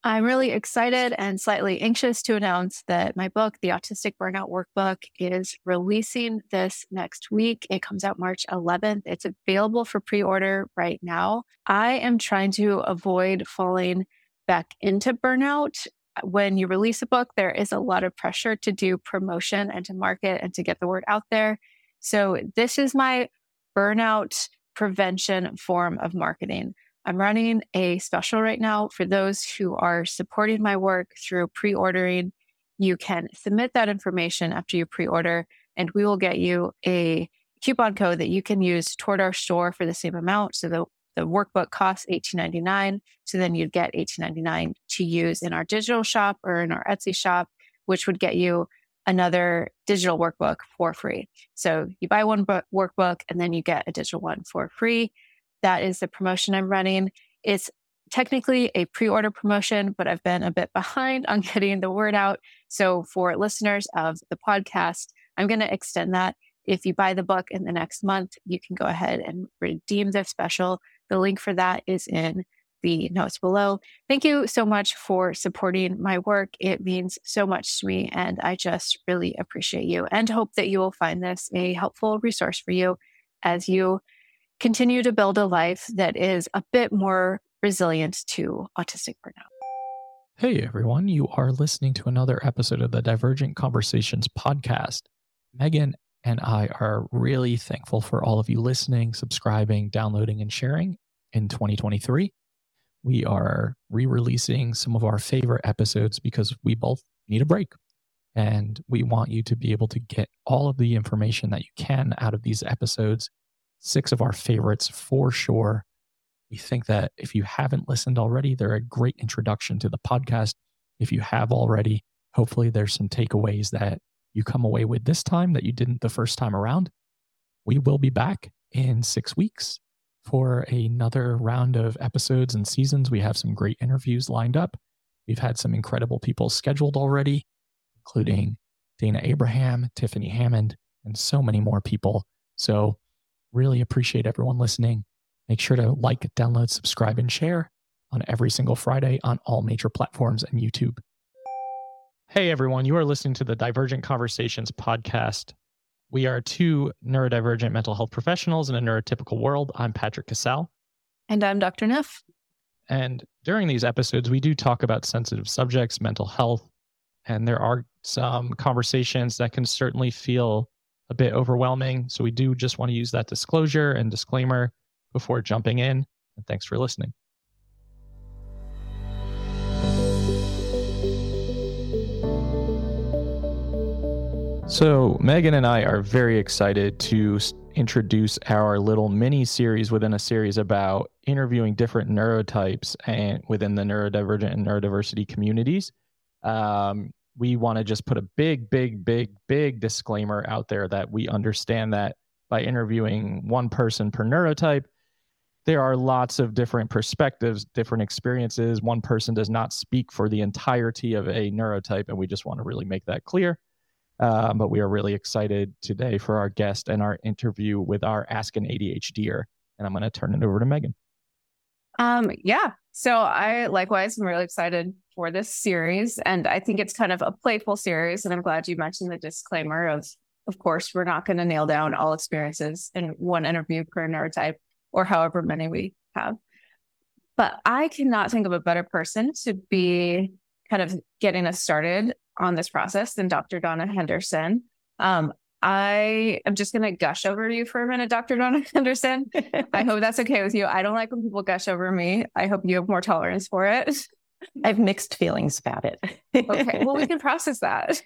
I'm really excited and slightly anxious to announce that my book, The Autistic Burnout Workbook, is releasing this next week. It comes out March 11th. It's available for pre-order right now. I am trying to avoid falling back into burnout. When you release a book, there is a lot of pressure to do promotion and to market and to get the word out there. So this is my burnout prevention form of marketing. I'm running a special right now for those who are supporting my work through pre-ordering. You can submit that information after you pre-order, and we will get you a coupon code that you can use toward our store for the same amount. So the workbook costs $18.99. So then you'd get $18.99 to use in our digital shop or in our Etsy shop, which would get you another digital workbook for free. So you buy one workbook and then you get a digital one for free. That is the promotion I'm running. It's technically a pre-order promotion, but I've been a bit behind on getting the word out. So for listeners of the podcast, I'm going to extend that. If you buy the book in the next month, you can go ahead and redeem the special. The link for that is in the notes below. Thank you so much for supporting my work. It means so much to me, and I just really appreciate you and hope that you will find this a helpful resource for you as you continue to build a life that is a bit more resilient to autistic burnout. Hey everyone, you are listening to another episode of the Divergent Conversations podcast. Megan and I are really thankful for all of you listening, subscribing, downloading, and sharing in 2023. We are re-releasing some of our favorite episodes because we both need a break. And we want you to be able to get all of the information that you can out of these episodes. 6 of our favorites for sure. We think that if you haven't listened already, they're a great introduction to the podcast. If you have already, hopefully there's some takeaways that you come away with this time that you didn't the first time around. We will be back in 6 weeks for another round of episodes and seasons. We have some great interviews lined up. We've had some incredible people scheduled already, including Dana Abraham, Tiffany Hammond, and so many more people. So really appreciate everyone listening. Make sure to like, download, subscribe, and share on every single Friday on all major platforms and YouTube. Hey everyone, you are listening to the Divergent Conversations podcast. We are 2 neurodivergent mental health professionals in a neurotypical world. I'm Patrick Cassell. And I'm Dr. Neff. And during these episodes, we do talk about sensitive subjects, mental health, and there are some conversations that can certainly feel a bit overwhelming. So we do just want to use that disclosure and disclaimer before jumping in. And thanks for listening. So Megan and I are very excited to introduce our little mini series within a series about interviewing different neurotypes and within the neurodivergent and neurodiversity communities. We want to just put a big disclaimer out there that we understand that by interviewing one person per neurotype, there are lots of different perspectives, different experiences. One person does not speak for the entirety of a neurotype, and we just want to really make that clear. But we are really excited today for our guest and our interview with our Ask an ADHDer. And I'm going to turn it over to Megan. So I likewise am really excited for this series. And I think it's kind of a playful series. And I'm glad you mentioned the disclaimer of course, we're not going to nail down all experiences in one interview per neurotype or however many we have. But I cannot think of a better person to be kind of getting us started on this process than Dr. Donna Henderson. I am just going to gush over you for a minute, Dr. Donna Henderson. I hope that's okay with you. I don't like when people gush over me. I hope you have more tolerance for it. I have mixed feelings about it. Okay, well, we can process that.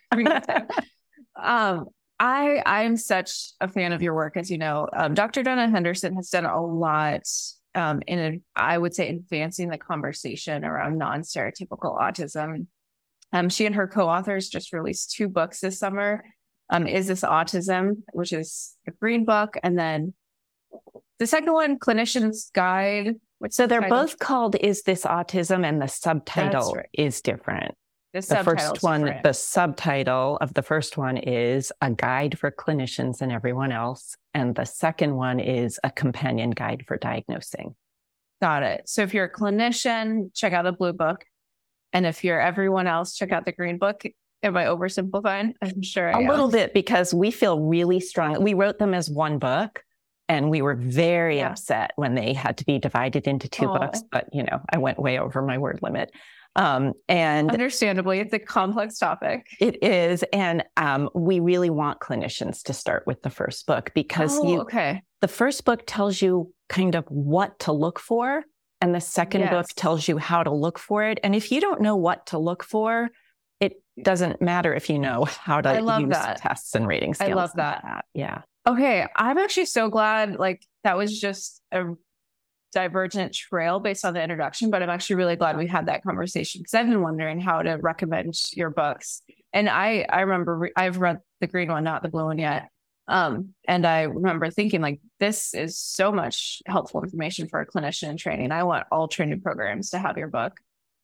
I'm such a fan of your work, as you know. Dr. Donna Henderson has done a lot I would say, advancing the conversation around non-stereotypical autism. She and her co-authors just released 2 books this summer. Is This Autism, which is a green book, and then the second one, Clinician's Guide. So they're both called Is This Autism, and the subtitle is different. The subtitle of the first one is A Guide for Clinicians and Everyone Else, and the second one is A Companion Guide for Diagnosing. Got it. So if you're a clinician, check out the blue book. And if you're everyone else, check out the Green Book. Am I oversimplifying? I'm sure I am. A little bit, because we feel really strong. We wrote them as one book, and we were very upset when they had to be divided into two books. But, I went way over my word limit. And understandably, it's a complex topic. It is. And we really want clinicians to start with the first book, because the first book tells you kind of what to look for. And the second book tells you how to look for it. And if you don't know what to look for, it doesn't matter if you know how to use tests and rating scales. I love that. Yeah. Okay. I'm actually so glad that was just a divergent trail based on the introduction, but I'm actually really glad we had that conversation, because I've been wondering how to recommend your books. And I remember I've read the green one, not the blue one yet. And I remember thinking this is so much helpful information for a clinician in training. I want all training programs to have your book.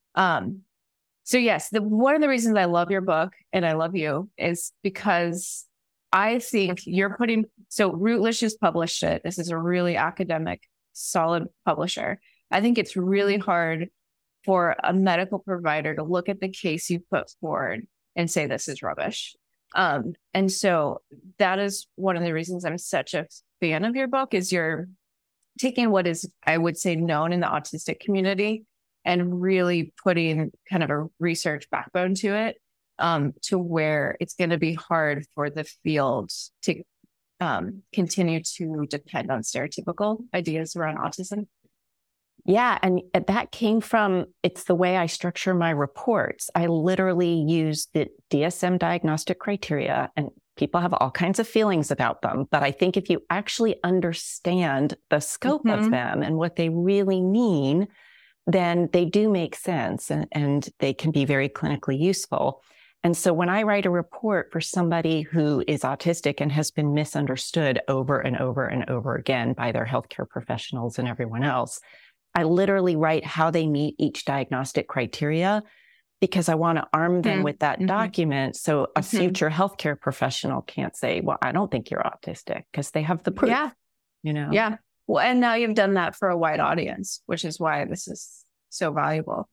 So yes, one of the reasons I love your book and I love you is because I think Routledge just published it. This is a really academic, solid publisher. I think it's really hard for a medical provider to look at the case you put forward and say, this is rubbish. And so that is one of the reasons I'm such a fan of your book, is you're taking what is, I would say, known in the autistic community and really putting kind of a research backbone to it, to where it's going to be hard for the field to continue to depend on stereotypical ideas around autism. Yeah. And that came from, it's the way I structure my reports. I literally use the DSM diagnostic criteria, and people have all kinds of feelings about them. But I think if you actually understand the scope of them and what they really mean, then they do make sense, and they can be very clinically useful. And so when I write a report for somebody who is autistic and has been misunderstood over and over and over again by their healthcare professionals and everyone else, I literally write how they meet each diagnostic criteria, because I want to arm them with that document. So a future healthcare professional can't say, well, I don't think you're autistic, because they have the proof. Yeah. Yeah. Well, and now you've done that for a wide audience, which is why this is so valuable.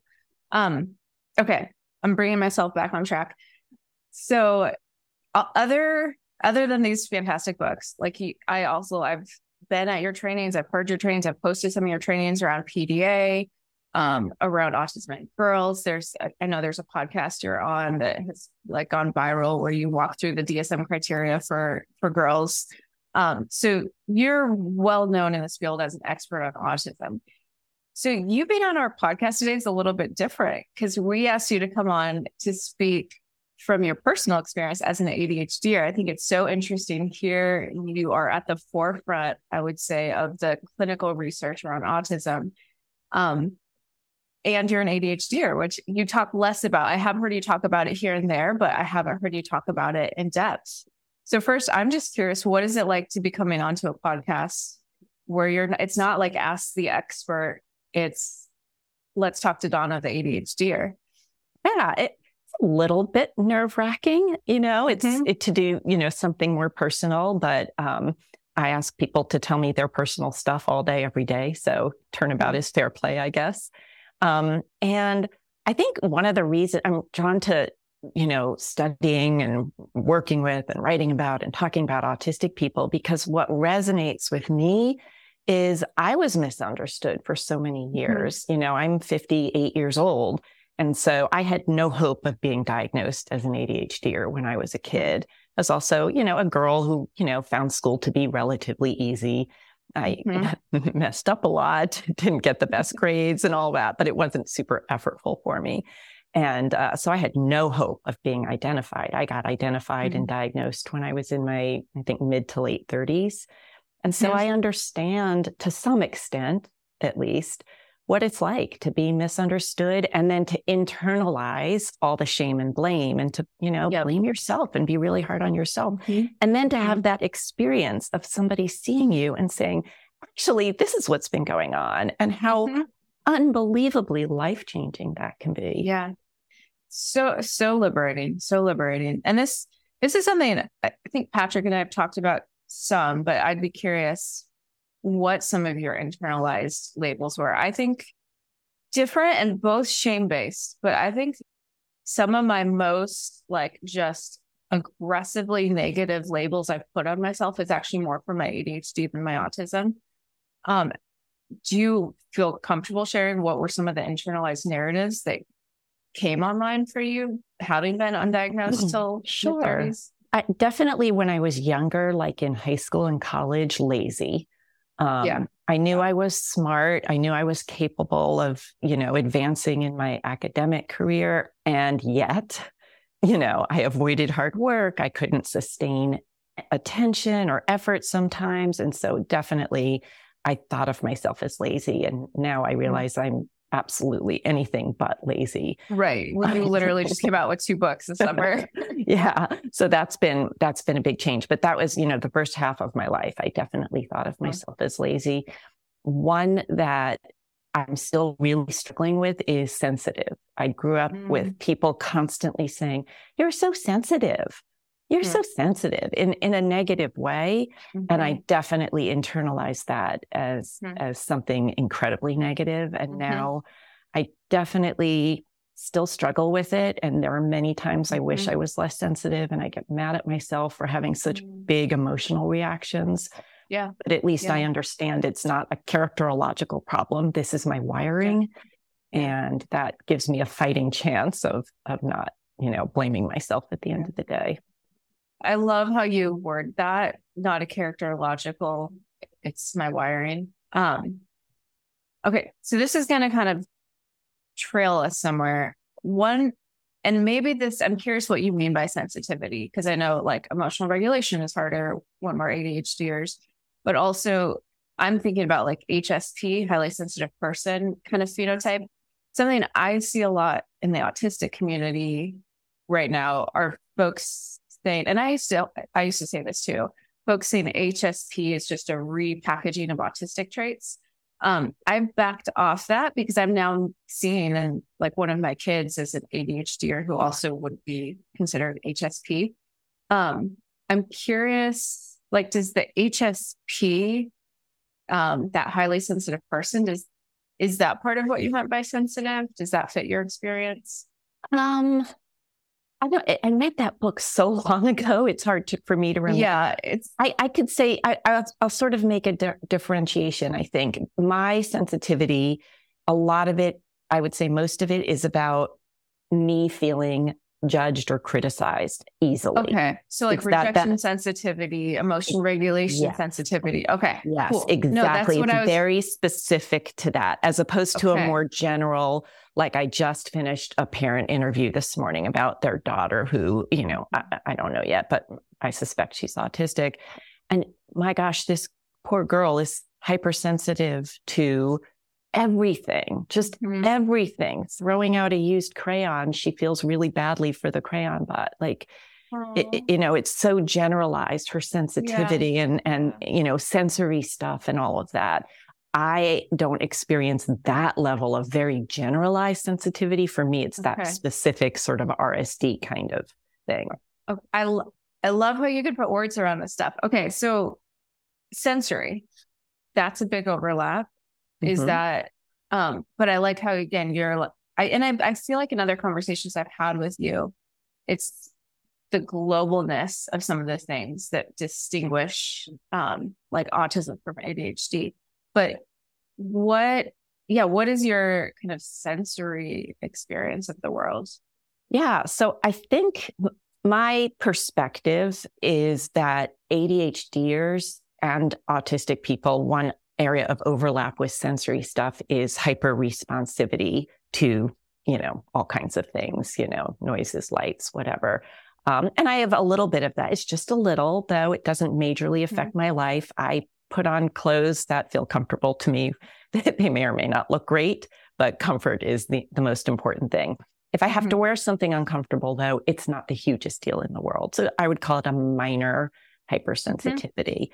Okay. I'm bringing myself back on track. So other than these fantastic books, I've been at your trainings, I've heard your trainings, I've posted some of your trainings around PDA, around autism in girls. I know there's a podcast you're on that has gone viral, where you walk through the DSM criteria for girls. So you're well known in this field as an expert on autism. So you being on our podcast today is a little bit different, because we asked you to come on to speak from your personal experience as an ADHDer. I think it's so interesting here. You are at the forefront, I would say, of the clinical research around autism. And you're an ADHDer, which you talk less about. I have heard you talk about it here and there, but I haven't heard you talk about it in depth. So first, I'm just curious, what is it like to be coming onto a podcast where it's not like Ask the Expert, it's let's talk to Donna, the ADHDer? Yeah, it's a little bit nerve-wracking, it's to do, something more personal, but I ask people to tell me their personal stuff all day, every day. So turnabout is fair play, I guess. And I think one of the reasons I'm drawn to, studying and working with and writing about and talking about autistic people, because what resonates with me is I was misunderstood for so many years. I'm 58 years old. And so I had no hope of being diagnosed as an ADHDer when I was a kid. I was also, a girl who, found school to be relatively easy. I messed up a lot, didn't get the best grades and all that, but it wasn't super effortful for me. And so I had no hope of being identified. I got identified and diagnosed when I was in my, I think, mid to late 30s. And so I understand, to some extent, at least, what it's like to be misunderstood, and then to internalize all the shame and blame, and to, blame yourself and be really hard on yourself. And then to have that experience of somebody seeing you and saying, actually, this is what's been going on, and how unbelievably life-changing that can be. Yeah. So liberating, so liberating. And this is something I think Patrick and I have talked about some, but I'd be curious what some of your internalized labels were. I think different and both shame-based, but I think some of my most like just aggressively negative labels I've put on myself is actually more for my ADHD than my autism. Do you feel comfortable sharing what were some of the internalized narratives that came online for you, having been undiagnosed till Sure. 30s? Definitely when I was younger, like in high school and college, lazy. I knew I was smart. I knew I was capable of, advancing in my academic career. And yet, I avoided hard work. I couldn't sustain attention or effort sometimes. And so definitely I thought of myself as lazy. And now I realize I'm absolutely anything but lazy. Right. We literally just came out with 2 books this summer. Yeah. So that's been a big change. But that was, the first half of my life. I definitely thought of myself as lazy. One that I'm still really struggling with is sensitive. I grew up with people constantly saying, "You're so sensitive. You're so sensitive," in a negative way. And I definitely internalized that as something incredibly negative. And now I definitely still struggle with it. And there are many times I wish I was less sensitive, and I get mad at myself for having such big emotional reactions. Yeah. But at least I understand it's not a characterological problem. This is my wiring. And that gives me a fighting chance of not, blaming myself at the end of the day. I love how you word that, not a characterological, it's my wiring. Okay, so this is going to kind of trail us somewhere. And maybe I'm curious what you mean by sensitivity, because I know like emotional regulation is harder when we're ADHDers, but also I'm thinking about like HSP, highly sensitive person kind of phenotype. Something I see a lot in the autistic community right now are folks saying, and I used to say this too, folks saying HSP is just a repackaging of autistic traits. I've backed off that because I'm now seeing, and like one of my kids is an ADHDer who also would be considered HSP. I'm curious, like, does the HSP, that highly sensitive person, is that part of what you meant by sensitive? Does that fit your experience? I know I read that book so long ago. It's hard for me to remember. Yeah, I could say I'll sort of make a differentiation. I think my sensitivity, a lot of it, I would say most of it, is about me feeling judged or criticized easily. Okay, so like rejection sensitivity, emotion regulation sensitivity. Okay, yes, cool. Exactly. No, it's very specific to that, as opposed to a more general. Like I just finished a parent interview this morning about their daughter who, I don't know yet, but I suspect she's autistic. And my gosh, this poor girl is hypersensitive to everything, just everything. Throwing out a used crayon, she feels really badly for the crayon butt. Like, it's so generalized, her sensitivity and sensory stuff and all of that. I don't experience that level of very generalized sensitivity. For me, it's that specific sort of RSD kind of thing. Okay. I love how you can put words around this stuff. Okay, so sensory, that's a big overlap. Is that, but I like how, again, I feel like in other conversations I've had with you, it's the globalness of some of the things that distinguish, like autism from ADHD. But what is your kind of sensory experience of the world? Yeah. So I think my perspective is that ADHDers and autistic people, one area of overlap with sensory stuff is hyper-responsivity to, all kinds of things, noises, lights, whatever. And I have a little bit of that. It's just a little, though it doesn't majorly affect my life. I put on clothes that feel comfortable to me. They may or may not look great, but comfort is the most important thing. If I have to wear something uncomfortable, though, it's not the hugest deal in the world. So I would call it a minor hypersensitivity.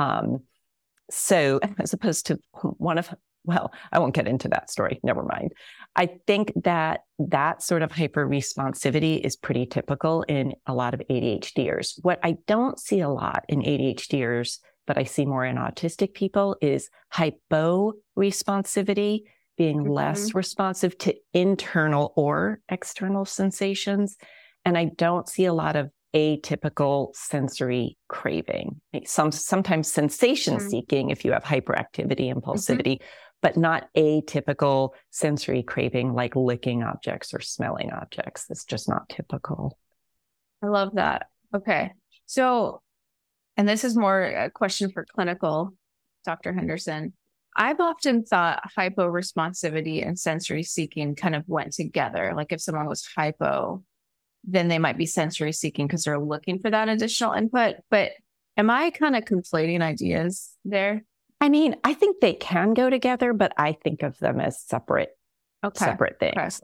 So as opposed to I won't get into that story. Never mind. I think that sort of hyper-responsivity is pretty typical in a lot of ADHDers. What I don't see a lot in ADHDers, but I see more in autistic people, is hypo-responsivity. being less responsive to internal or external sensations. And I don't see a lot of atypical sensory craving. Sometimes sensation seeking if you have hyperactivity, impulsivity, but not atypical sensory craving like licking objects or smelling objects. It's just not typical. I love that. Okay. So, and this is more a question for clinical, Dr. Henderson. I've often thought hypo-responsivity and sensory seeking kind of went together. Like if someone was hypo, then they might be sensory seeking because they're looking for that additional input. But am I kind of conflating ideas there? I mean, I think they can go together, but I think of them as separate things,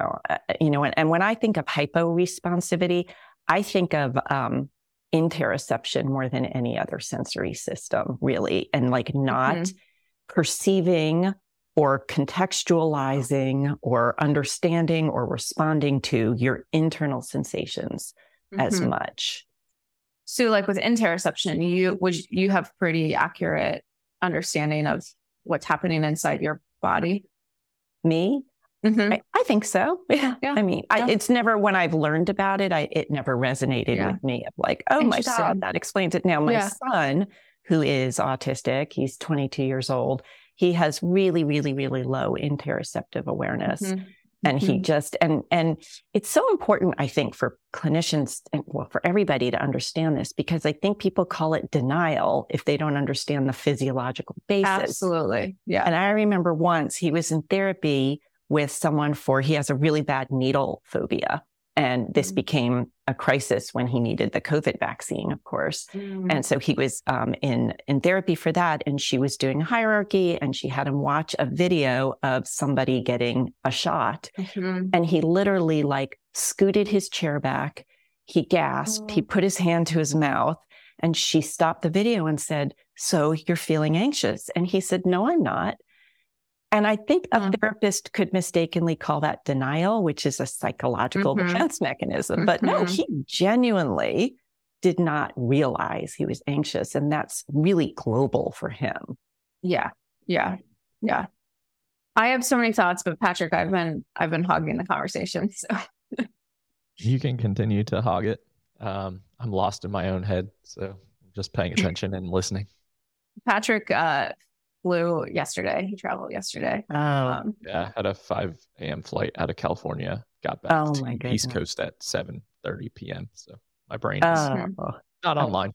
and when I think of hypo-responsivity, I think of interoception more than any other sensory system, really, and like not perceiving or contextualizing or understanding or responding to your internal sensations as much. So like with interoception, you have pretty accurate understanding of what's happening inside your body? Me? I think so. Yeah. I mean, it's never, when I've learned about it, it never resonated with me of like, oh my God, that explains it. Now, my son, who is autistic, he's 22 years old. He has really, really, really low interoceptive awareness. And he just, and it's so important, I think, for clinicians and for everybody to understand this, because I think people call it denial if they don't understand the physiological basis. Absolutely. Yeah. And I remember once he was in therapy with someone he has a really bad needle phobia. And this became a crisis when he needed the COVID vaccine, of course. And so he was in therapy for that. And she was doing hierarchy and she had him watch a video of somebody getting a shot. And he literally like scooted his chair back. He gasped. He put his hand to his mouth and she stopped the video and said, "So you're feeling anxious?" And he said, "No, I'm not." And I think a therapist could mistakenly call that denial, which is a psychological defense mechanism. But no, he genuinely did not realize he was anxious. And that's really global for him. Yeah. I have so many thoughts, but Patrick, I've been hogging the conversation. So you can continue to hog it. I'm lost in my own head. So I'm just paying attention and listening. Patrick, flew yesterday. He traveled yesterday. Yeah, had a 5 a.m. flight out of California. Got back to the East Coast at 7:30 p.m. So my brain is not online.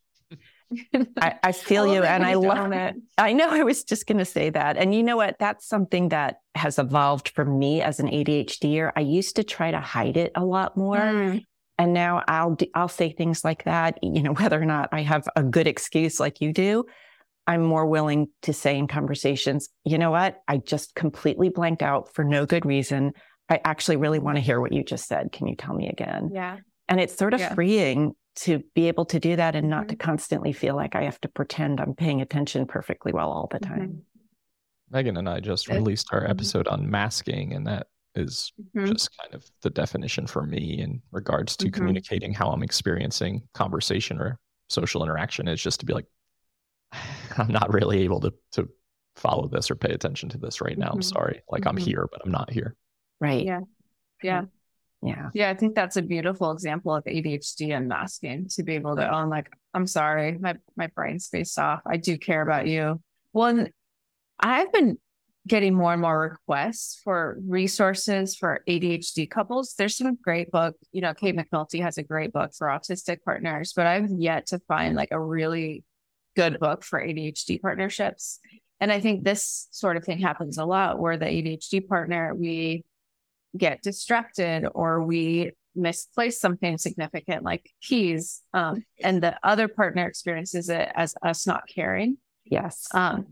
I feel you, and I love it. I know. I was just going to say that, and you know what? That's something that has evolved for me as an ADHDer. I used to try to hide it a lot more. And now I'll say things like that, whether or not I have a good excuse like you do. I'm more willing to say in conversations, you know what? I just completely blanked out for no good reason. I actually really want to hear what you just said. Can you tell me again? Yeah. And it's sort of freeing to be able to do that and not to constantly feel like I have to pretend I'm paying attention perfectly well all the time. Megan and I just released our episode on masking, and that is just kind of the definition for me in regards to communicating how I'm experiencing conversation or social interaction, is just to be like, I'm not really able to follow this or pay attention to this right now. I'm sorry. Like I'm here, but I'm not here. Right. Yeah. I think that's a beautiful example of ADHD and masking, to be able to own like, I'm sorry, my brain spaced off. I do care about you. Well, I've been getting more and more requests for resources for ADHD couples. There's some great book, Kate McNulty has a great book for autistic partners, but I've yet to find like a really good book for ADHD partnerships. And I think this sort of thing happens a lot, where the ADHD partner, we get distracted or we misplace something significant like keys. And the other partner experiences it as us not caring. Yes.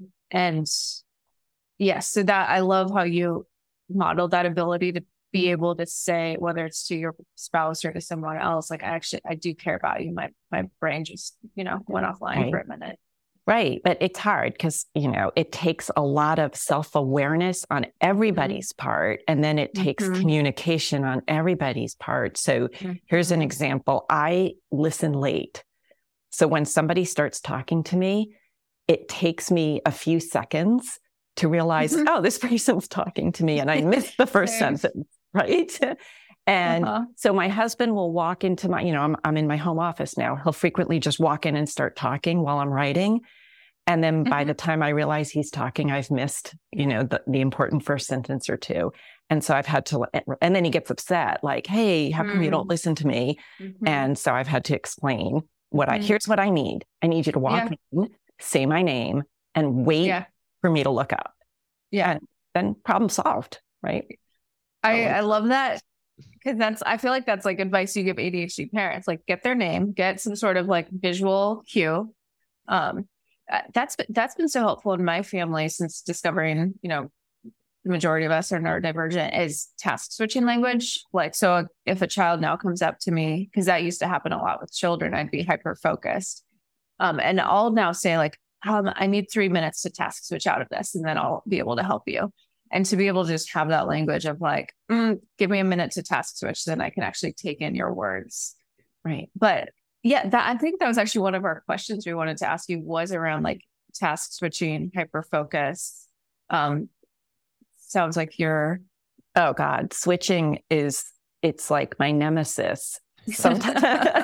So that I love how you model that ability to be able to say, whether it's to your spouse or to someone else, like, I do care about you. My brain just, went offline for a minute. Right. But it's hard because, it takes a lot of self-awareness on everybody's part. And then it takes communication on everybody's part. So here's an example. I listen late. So when somebody starts talking to me, it takes me a few seconds to realize, oh, this person's talking to me and I missed the first sentence, right? And so my husband will walk into my, I'm in my home office now. He'll frequently just walk in and start talking while I'm writing. And then by the time I realize he's talking, I've missed, the important first sentence or two. And so I've had to, and then he gets upset, like, hey, how come you don't listen to me? And so I've had to explain here's what I need. I need you to walk in, say my name, and wait for me to look up. Yeah. And then problem solved, right? I love that. Because I feel like that's like advice you give ADHD parents, like get their name, get some sort of like visual cue. That's been so helpful in my family since discovering, the majority of us are neurodivergent, is task switching language. Like, so if a child now comes up to me, because that used to happen a lot with children, I'd be hyper focused. And I'll now say like, I need 3 minutes to task switch out of this, and then I'll be able to help you. And to be able to just have that language of like, give me a minute to task switch, then I can actually take in your words. Right. But yeah, I think that was actually one of our questions we wanted to ask you, was around like task switching, hyper focus. Sounds like oh God, switching it's like my nemesis. Sometimes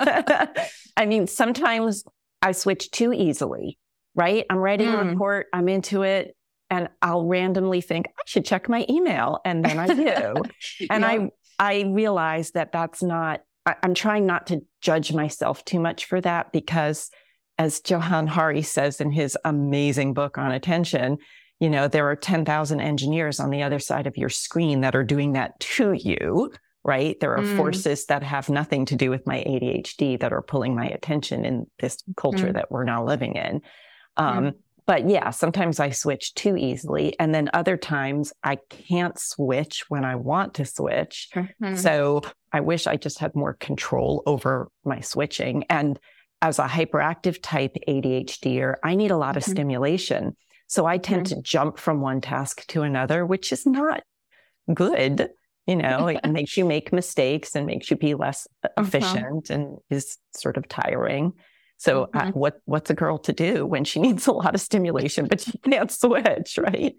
I switch too easily, right? I'm writing a report, I'm into it. And I'll randomly think, I should check my email. And then I do. And I realize that that's not, I'm trying not to judge myself too much for that, because as Johann Hari says in his amazing book on attention, there are 10,000 engineers on the other side of your screen that are doing that to you, right? There are forces that have nothing to do with my ADHD that are pulling my attention in this culture that we're now living in. But yeah, sometimes I switch too easily. And then other times I can't switch when I want to switch. So I wish I just had more control over my switching. And as a hyperactive type ADHDer, I need a lot of stimulation. So I tend to jump from one task to another, which is not good. It makes you make mistakes and makes you be less efficient and is sort of tiring. So what's a girl to do when she needs a lot of stimulation, but she can't switch, right?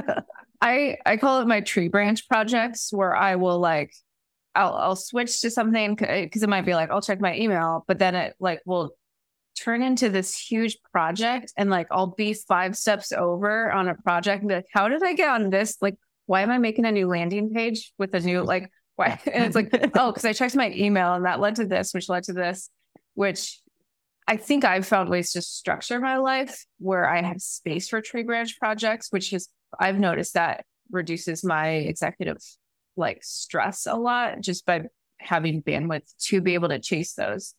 I call it my tree branch projects, where I will I'll switch to something because it might be like, I'll check my email, but then it will turn into this huge project, and I'll be 5 steps over on a project and be like, how did I get on this? Why am I making a new landing page with a new, why? And it's because I checked my email and that led to this, which led to this, which I think I've found ways to structure my life where I have space for tree branch projects, which I've noticed that reduces my executive stress a lot just by having bandwidth to be able to chase those.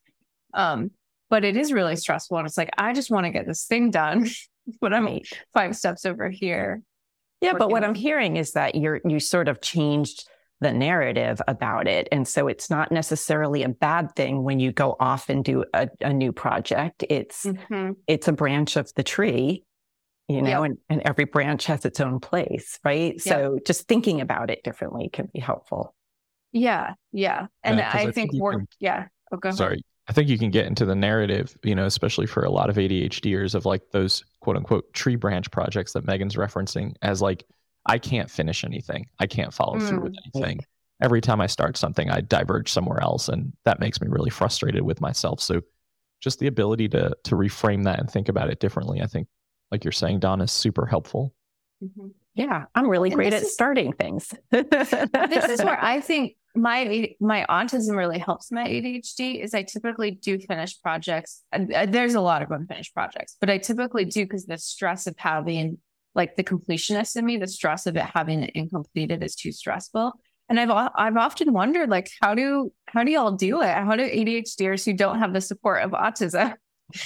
But it is really stressful. And it's I just want to get this thing done, but I'm 5 steps over here. Yeah. But what I'm hearing is that you sort of changed the narrative about it. And so it's not necessarily a bad thing when you go off and do a new project. It's a branch of the tree, and every branch has its own place, right? Yep. So just thinking about it differently can be helpful. Yeah. Yeah. And I think go ahead. Sorry. I think you can get into the narrative, especially for a lot of ADHDers, of those quote unquote tree branch projects that Megan's referencing as I can't finish anything. I can't follow through with anything. Every time I start something, I diverge somewhere else. And that makes me really frustrated with myself. So just the ability to reframe that and think about it differently, I think, like you're saying, Dawn, is super helpful. Yeah, I'm really great at starting things. This is where I think my autism really helps my ADHD is I typically do finish projects. There's a lot of unfinished projects, but I typically do because the stress of having the completionist in me, the stress of it having it incompleted is too stressful. And I've often wondered, how do y'all do it? How do ADHDers who don't have the support of autism,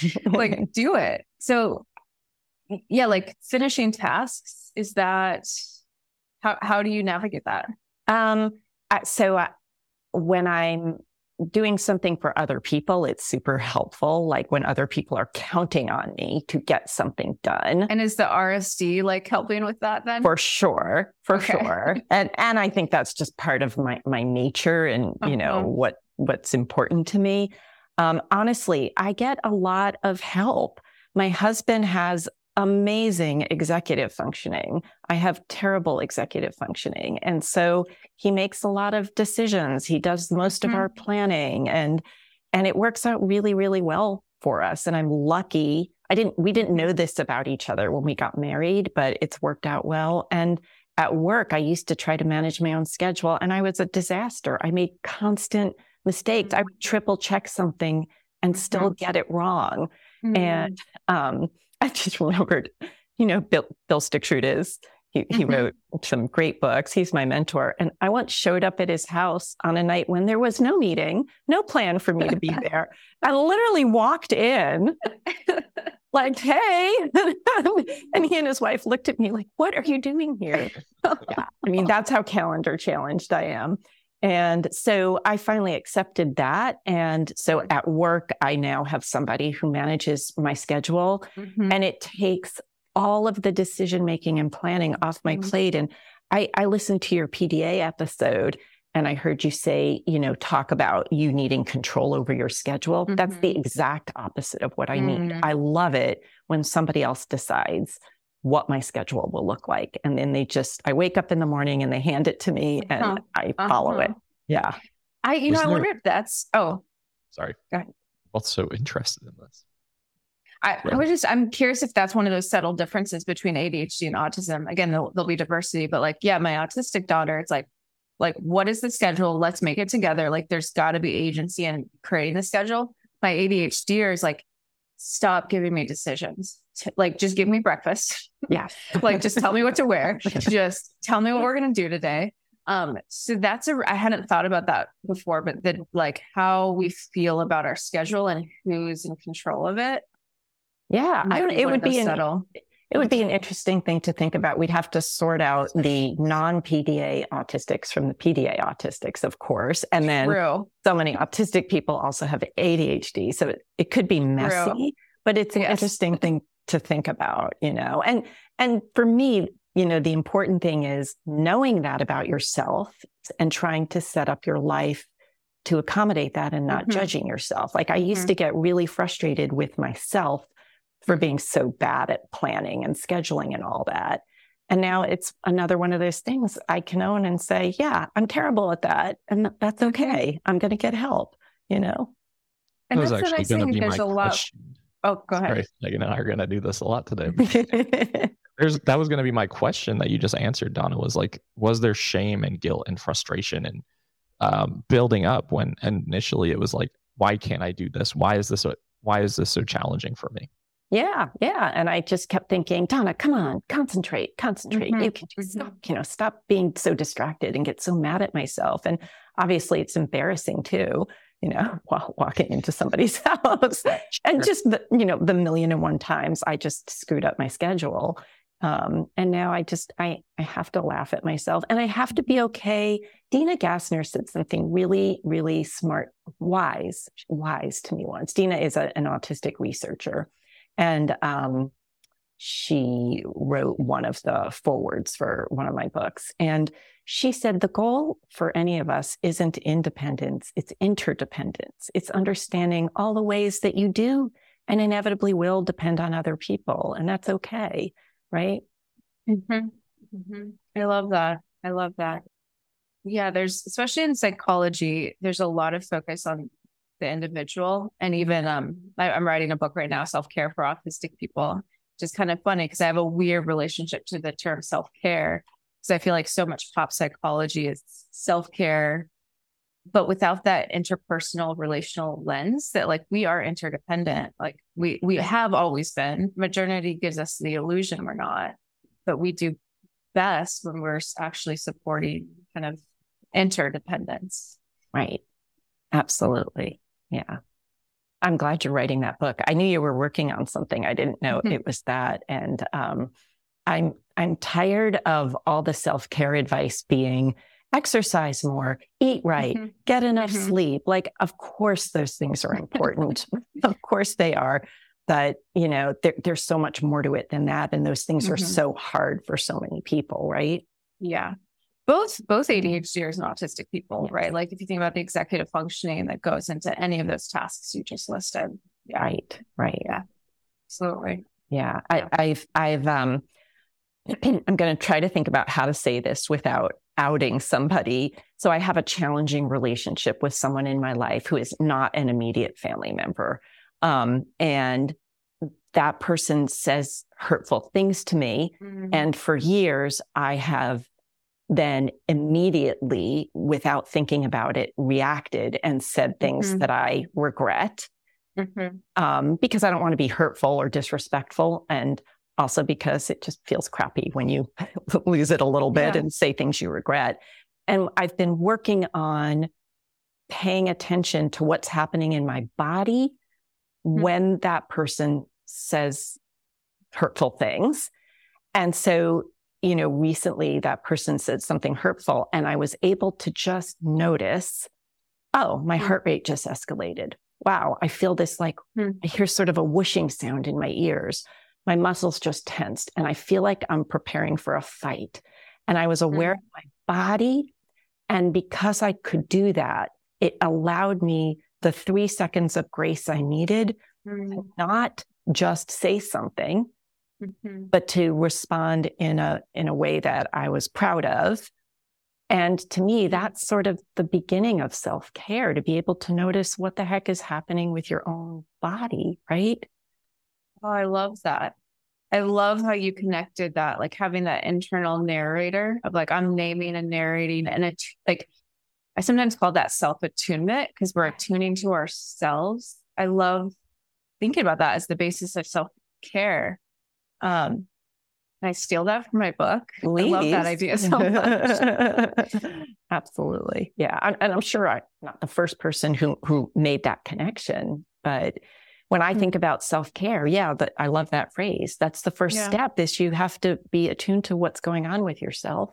do it? So yeah, finishing tasks, is that, how do you navigate that? So when I'm doing something for other people, it's super helpful. When when other people are counting on me to get something done. And is the RSD helping with that then? For sure. Sure. And I think that's just part of my nature and, what's important to me. Honestly, I get a lot of help. My husband has amazing executive functioning. I have terrible executive functioning. And so he makes a lot of decisions. He does most of our planning, and it works out really, really well for us. And I'm lucky. We didn't know this about each other when we got married, but it's worked out well. And at work, I used to try to manage my own schedule, and I was a disaster. I made constant mistakes. I would triple check something and still get it wrong. And I just remembered, Bill Stixrud he wrote some great books. He's my mentor. And I once showed up at his house on a night when there was no meeting, no plan for me to be there. I literally walked in like, hey, and he and his wife looked at me like, what are you doing here? Yeah. I mean, that's how calendar challenged I am. And so I finally accepted that. And so at work, I now have somebody who manages my schedule, and it takes all of the decision-making and planning off my plate. And I listened to your PDA episode, and I heard you say, talk about you needing control over your schedule. That's the exact opposite of what I need. I love it when somebody else decides what my schedule will look like. And then I wake up in the morning and they hand it to me and I follow it. Yeah. I wonder if that's, sorry. Go ahead. I'm also interested in this. I'm curious if that's one of those subtle differences between ADHD and autism. Again, there'll be diversity, but my autistic daughter, it's like, what is the schedule? Let's make it together. There's got to be agency in creating the schedule. My ADHD is stop giving me decisions. Just give me breakfast. Yeah. Just tell me what to wear. Just tell me what we're going to do today. So I hadn't thought about that before, but then how we feel about our schedule and who's in control of it. Yeah. It would be an interesting thing to think about. We'd have to sort out the non-PDA autistics from the PDA autistics, of course. And then so many autistic people also have ADHD. So it could be messy, but it's an interesting thing to think about, and for me, the important thing is knowing that about yourself and trying to set up your life to accommodate that and not judging yourself. I used to get really frustrated with myself for being so bad at planning and scheduling and all that. And now it's another one of those things I can own and say, yeah, I'm terrible at that. And that's okay. I'm going to get help, And that was actually going to be my question. Oh, go ahead. Sorry, Megan and I are going to do this a lot today. That was going to be my question that you just answered, Donna, was there shame and guilt and frustration and building up when initially it was why can't I do this? Why is this so challenging for me? Yeah. And I just kept thinking, Donna, come on, concentrate. You can stop being so distracted and get so mad at myself. And obviously it's embarrassing too, while walking into somebody's house and just the 1,000,001 times I just screwed up my schedule. And now I have to laugh at myself, and I have to be okay. Dina Gassner said something really, really smart, wise to me once. Dina is an autistic researcher, and she wrote one of the forewords for one of my books. And she said, the goal for any of us isn't independence, it's interdependence. It's understanding all the ways that you do and inevitably will depend on other people. And that's okay. Right? I love that. Yeah, there's, especially in psychology, there's a lot of focus on the individual. And even I'm writing a book right now, Self-Care for Autistic People, which is kind of funny because I have a weird relationship to the term self-care, because I feel like so much pop psychology is self-care, but without that interpersonal relational lens that we are interdependent. We have always been. Modernity gives us the illusion we're not, but we do best when we're actually supporting kind of interdependence. Right. Absolutely. Yeah. I'm glad you're writing that book. I knew you were working on something. I didn't know it was that. And I'm tired of all the self-care advice being exercise more, eat right, get enough sleep. Of course, those things are important. Of course they are. But, there's so much more to it than that. And those things are so hard for so many people, right? Yeah. Both ADHDers and autistic people, right? If you think about the executive functioning that goes into any of those tasks you just listed. Yeah. Right. Yeah. Absolutely. Yeah. I'm going to try to think about how to say this without outing somebody. So I have a challenging relationship with someone in my life who is not an immediate family member. And that person says hurtful things to me. Mm-hmm. And for years, I have then immediately, without thinking about it, reacted and said things that I regret. Because I don't want to be hurtful or disrespectful. And also because it just feels crappy when you lose it a little bit and say things you regret. And I've been working on paying attention to what's happening in my body when that person says hurtful things. And so, recently that person said something hurtful and I was able to just notice, oh, my heart rate just escalated. Wow, I feel this I hear sort of a whooshing sound in my ears. My muscles just tensed and I feel like I'm preparing for a fight. And I was aware of my body. And because I could do that, it allowed me the 3 seconds of grace I needed to not just say something, but to respond in a way that I was proud of. And to me, that's sort of the beginning of self-care, to be able to notice what the heck is happening with your own body, right? Oh, I love that. I love how you connected that, like having that internal narrator of I'm naming and narrating. And I sometimes call that self-attunement because we're attuning to ourselves. I love thinking about that as the basis of self-care. Can I steal that from my book? Please. I love that idea so much. Absolutely. Yeah. And I'm sure I'm not the first person who made that connection, but when I think about self-care, I love that phrase. That's the first step is you have to be attuned to what's going on with yourself,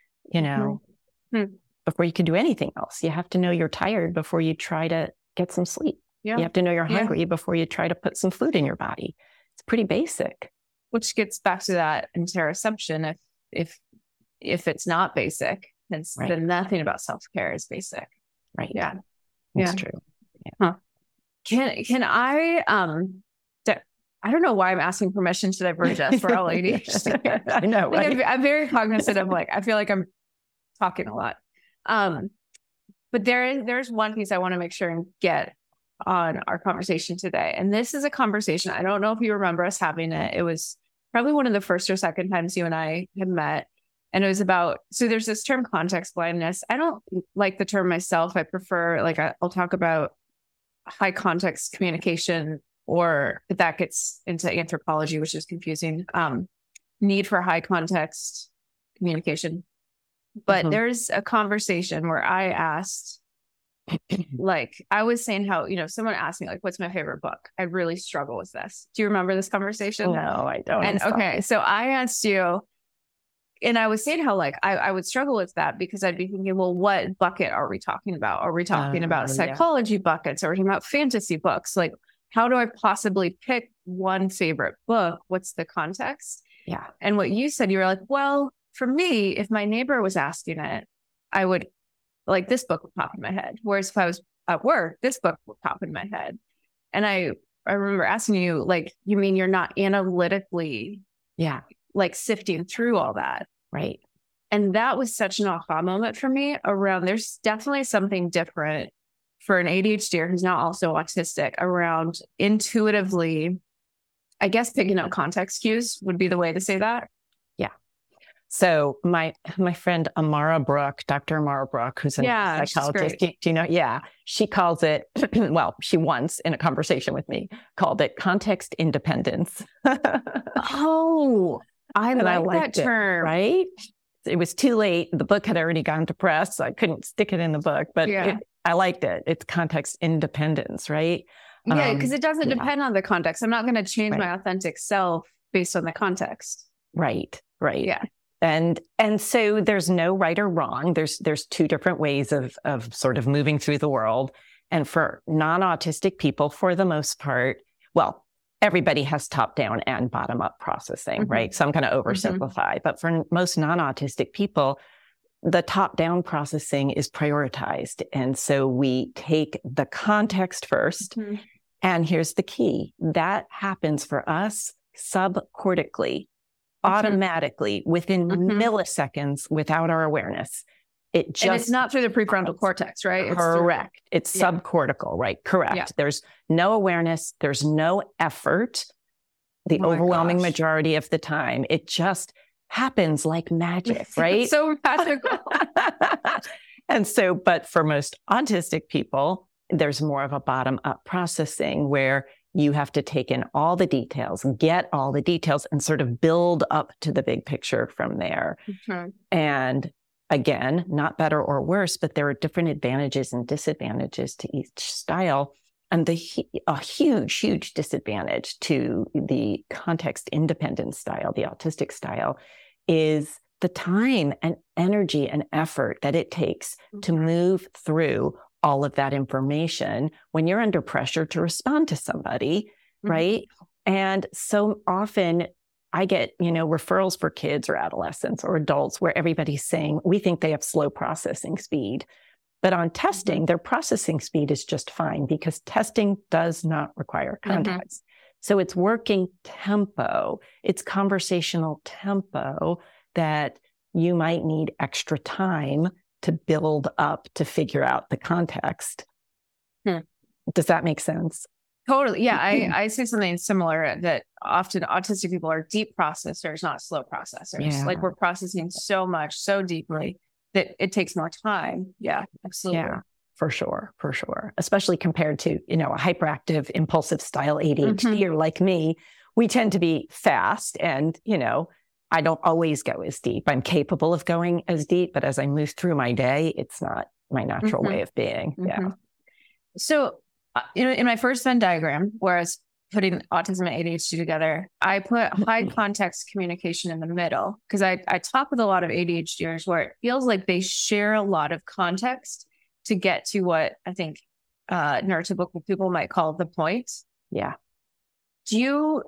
before you can do anything else. You have to know you're tired before you try to get some sleep. Yeah. You have to know you're hungry before you try to put some food in your body. It's pretty basic. Which gets back to that interoception. If it's not basic, then nothing about self-care is basic. Right. Yeah. That's true. Yeah. Huh. Can I, I don't know why I'm asking permission to diverge us for all ADHD. I know, right? I'm very cognizant of I feel like I'm talking a lot. But there's one piece I want to make sure and get on our conversation today. And this is a conversation, I don't know if you remember us having it. It was probably one of the first or second times you and I had met. And it was about, so there's this term context blindness. I don't like the term myself. I prefer, I'll talk about high context communication, or that gets into anthropology, which is confusing. Need for high context communication. But there's a conversation where I asked, I was saying how, someone asked me, what's my favorite book? I really struggle with this. Do you remember this conversation? No, I don't. And okay, so I asked you, and I was saying how I would struggle with that because I'd be thinking, well, what bucket are we talking about? Are we talking about psychology buckets? Are we talking about fantasy books? How do I possibly pick one favorite book? What's the context? Yeah. And what you said, you were well, for me, if my neighbor was asking it, I would this book would pop in my head. Whereas if I was at work, this book would pop in my head. And I remember asking you, you mean you're not analytically sifting through all that. Right. And that was such an aha moment for me around, there's definitely something different for an ADHDer who's not also autistic around intuitively, I guess, picking up context cues would be the way to say that. Yeah. So my friend Amara Brook, Dr. Amara Brook, who's a psychologist, do you know? Yeah. She calls it, she once in a conversation with me called it context independence. Oh, I like that term. Right? It was too late. The book had already gone to press, so I couldn't stick it in the book, but I liked it. It's context independence, right? Yeah, because it doesn't depend on the context. I'm not going to change my authentic self based on the context. Right. Yeah. And so there's no right or wrong. There's two different ways of sort of moving through the world. And for non-autistic people, for the most part, everybody has top-down and bottom-up processing, right? So I'm going to oversimplify. But for most non-autistic people, the top-down processing is prioritized. And so we take the context first. And here's the key. That happens for us subcortically, automatically, within milliseconds, without our awareness. And it's not through the prefrontal cortex, right? Correct. It's subcortical, right? Correct. Yeah. There's no awareness. There's no effort. The overwhelming majority of the time, it just happens like magic, right? So magical. And so, but for most autistic people, there's more of a bottom-up processing where you have to take in all the details, get all the details, and sort of build up to the big picture from there. And again, not better or worse, but there are different advantages and disadvantages to each style. And a huge, huge disadvantage to the context-independent style, the autistic style, is the time and energy and effort that it takes to move through all of that information when you're under pressure to respond to somebody, right? And so often I get, referrals for kids or adolescents or adults where everybody's saying, we think they have slow processing speed. But on testing, their processing speed is just fine because testing does not require context. So it's working tempo, it's conversational tempo that you might need extra time to build up to figure out the context. Does that make sense? Totally. Yeah. I say something similar that often autistic people are deep processors, not slow processors. Yeah. Like we're processing so much, so deeply that it takes more time. Yeah, absolutely. Yeah, for sure. For sure. Especially compared to, a hyperactive, impulsive style ADHD or like me, we tend to be fast and, I don't always go as deep. I'm capable of going as deep, but as I move through my day, it's not my natural way of being. Yeah. So, in my first Venn diagram, where I was putting autism and ADHD together, I put high context communication in the middle because I talk with a lot of ADHDers where it feels like they share a lot of context to get to what I think neurotypical people might call the point. Yeah. Do you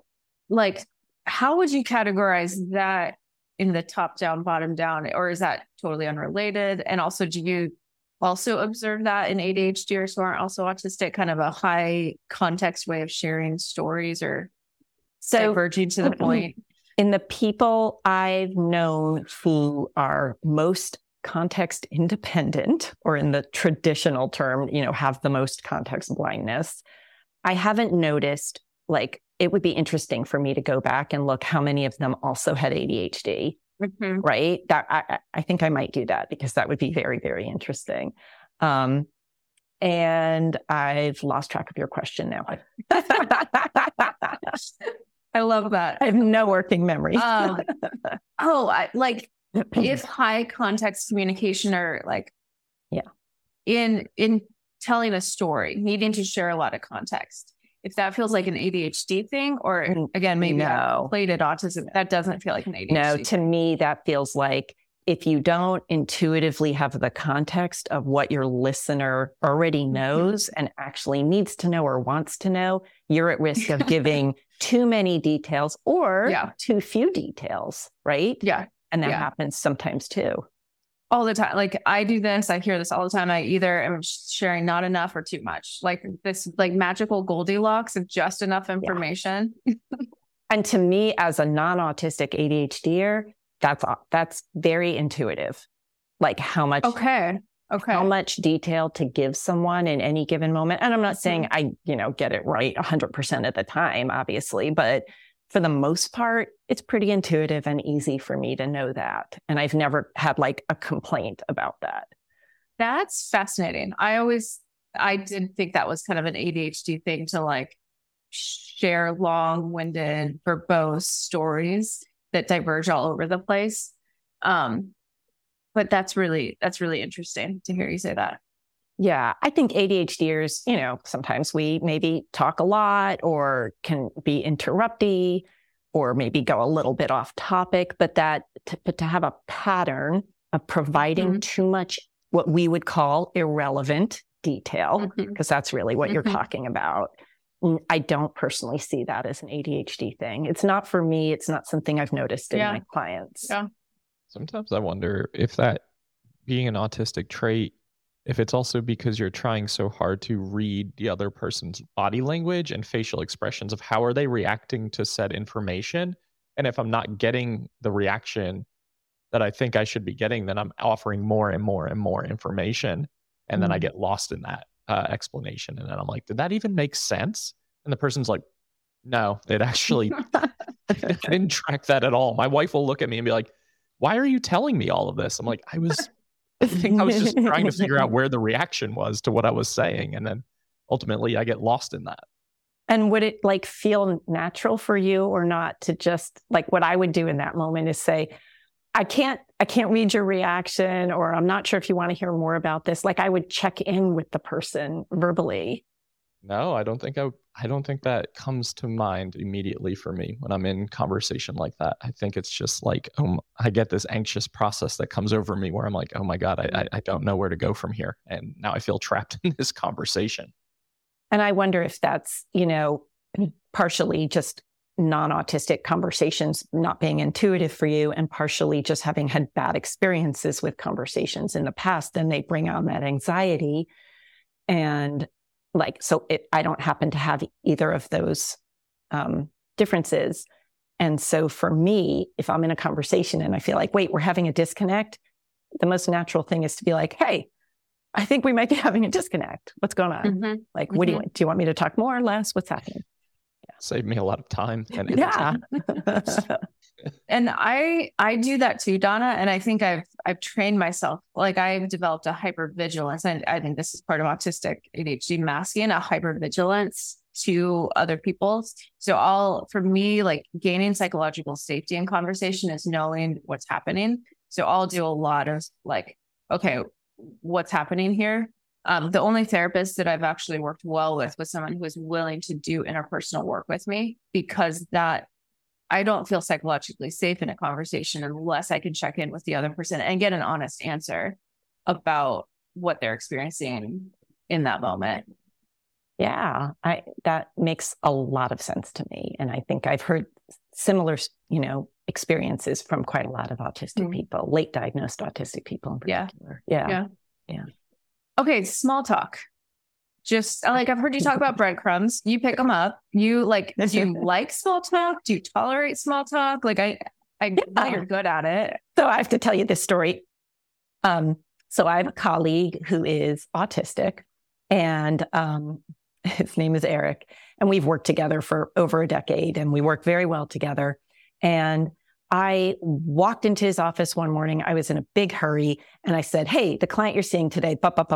how would you categorize that in the top down, bottom down, or is that totally unrelated? And also, do you also observe that in ADHDers who aren't also autistic, kind of a high context way of sharing stories or diverging to the point? In the people I've known who are most context independent, or in the traditional term, have the most context blindness, I haven't noticed, it would be interesting for me to go back and look how many of them also had ADHD, right? That I think I might do that because that would be very, very interesting. And I've lost track of your question now. I love that. I have no working memory. If high context communication or in telling a story, needing to share a lot of context, if that feels like an ADHD thing, or again, maybe plated autism, that doesn't feel like an ADHD. No, to me, that feels like if you don't intuitively have the context of what your listener already knows and actually needs to know or wants to know, you're at risk of giving too many details or too few details, right? Yeah. And that happens sometimes too. All the time. I do this, I hear this all the time. I either am sharing not enough or too much. This magical Goldilocks of just enough information. Yeah. And to me, as a non-autistic ADHDer, that's very intuitive. How much how much detail to give someone in any given moment. And I'm not saying I, get it right 100% of the time, obviously, but for the most part, it's pretty intuitive and easy for me to know that. And I've never had a complaint about that. That's fascinating. I did think that was kind of an ADHD thing to share long-winded, verbose stories that diverge all over the place. But that's really interesting to hear you say that. Yeah, I think ADHDers, sometimes we maybe talk a lot or can be interrupty or maybe go a little bit off topic, but to have a pattern of providing too much what we would call irrelevant detail, because that's really what you're talking about. I don't personally see that as an ADHD thing. It's not for me. It's not something I've noticed in my clients. Yeah. Sometimes I wonder if that being an autistic trait if it's also because you're trying so hard to read the other person's body language and facial expressions of how are they reacting to said information. And if I'm not getting the reaction that I think I should be getting, then I'm offering more and more and more information. And then I get lost in that explanation. And then I'm like, did that even make sense? And the person's like, no, it actually I didn't track that at all. My wife will look at me and be like, why are you telling me all of this? I'm like, I think I was just trying to figure out where the reaction was to what I was saying. And then ultimately I get lost in that. And would it like feel natural for you or not to just like what I would do in that moment is say, I can't read your reaction, or I'm not sure if you want to hear more about this. Like I would check in with the person verbally. No, I don't think that comes to mind immediately for me when I'm in conversation like that. I think it's just like, I get this anxious process that comes over me where I'm like, oh my God, I don't know where to go from here. And now I feel trapped in this conversation. And I wonder if that's, partially just non-autistic conversations not being intuitive for you, and partially just having had bad experiences with conversations in the past, then they bring on that anxiety. And I don't happen to have either of those differences. And so for me, if I'm in a conversation and I feel like, wait, we're having a disconnect, the most natural thing is to be like, hey, I think we might be having a disconnect. What's going on? Mm-hmm. Like, what do you want me to talk more or less? What's happening? Saved me a lot of time and yeah. And I do that too, Donna. And I think I've trained myself. Like I've developed a hypervigilance. And I think this is part of autistic ADHD masking, a hypervigilance to other people. So for me, like gaining psychological safety in conversation is knowing what's happening. So I'll do a lot of like, okay, what's happening here? The only therapist that I've actually worked well with was someone who was willing to do interpersonal work with me, because that I don't feel psychologically safe in a conversation unless I can check in with the other person and get an honest answer about what they're experiencing in that moment. Yeah, that makes a lot of sense to me. And I think I've heard similar, experiences from quite a lot of autistic people, late diagnosed autistic people in particular. Yeah. Okay, small talk. Just like I've heard you talk about breadcrumbs. You pick them up. Do you like small talk? Do you tolerate small talk? Like I know you're good at it. So I have to tell you this story. So I have a colleague who is autistic, and his name is Eric, and we've worked together for over a decade, and we work very well together. And I walked into his office one morning. I was in a big hurry, and I said, "Hey, the client you're seeing today,